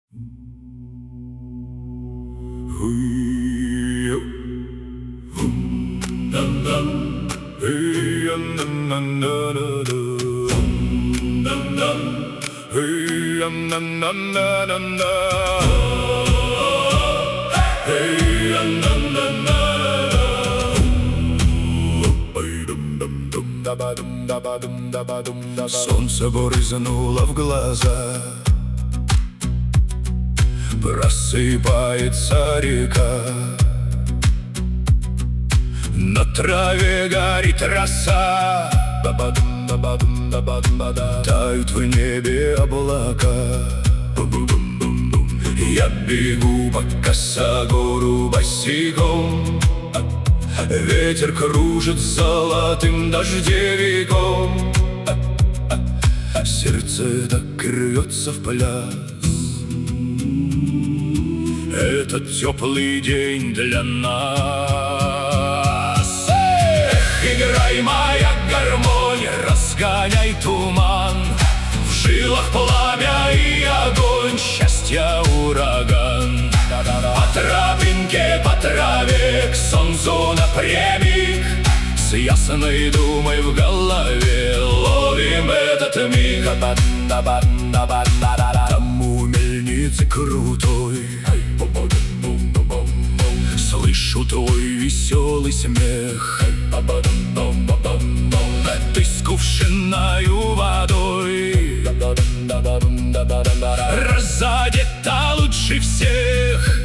Солнце брызнуло в глаза, просыпается река, на траве горит роса, тают в небе облака. Я бегу по косогору босиком, ветер кружит золотым дождевиком. Сердце так рвется в пляс. Этот теплый день для нас. Эх, играй, моя гармонь, разгоняй туман. В жилах пламя и огонь, счастья ураган. По тропинке, по траве, к солнцу напрямик, с ясной думой в голове ловим этот миг. Там у мельницы крутой слышу твой веселый смех. Ты с кувшиною водой разодета лучше всех.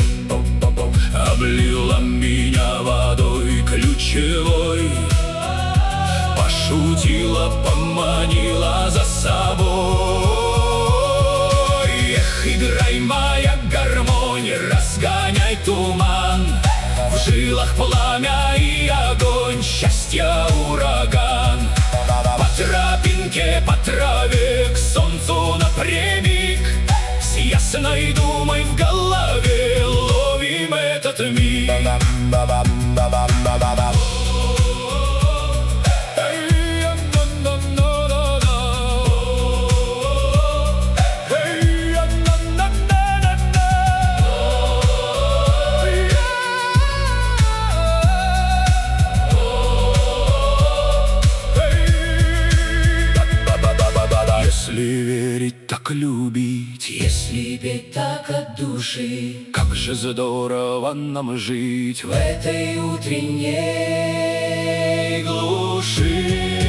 Облила меня водой ключевой, пошутила, поманила за собой. Эх, играй, моя гармонь, разгоняй туман. В жилах пламя и огонь, счастья ураган. По тропинке, по траве, к солнцу напрямик, с ясной думой в голове ловим этот миг. Если верить, так любить, если петь так от души, как же здорово нам жить в этой утренней глуши.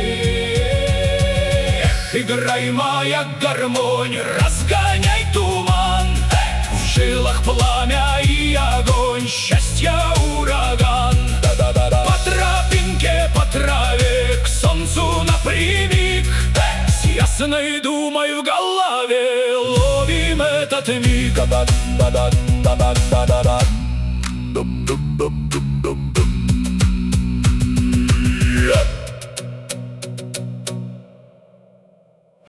Эх, играй, моя гармонь, разгоняй туман. В жилах пламя и огонь, счастья ураган. По тропинке, по траве, к солнцу напрямик, с ясной думой в голове ловим этот миг.